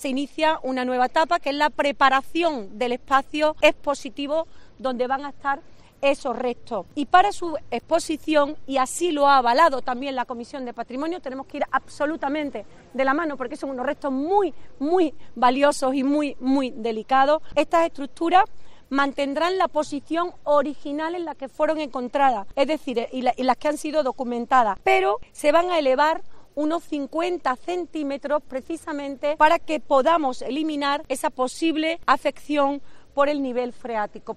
se inicia una nueva etapa, que es la preparación del espacio expositivo donde van a estar esos restos. Y para su exposición, y así lo ha avalado también la Comisión de Patrimonio, tenemos que ir absolutamente de la mano porque son unos restos muy, muy valiosos y muy, muy delicados. Estas estructuras mantendrán la posición original en la que fueron encontradas, es decir, y las que han sido documentadas, pero se van a elevar unos 50 centímetros precisamente para que podamos eliminar esa posible afección por el nivel freático.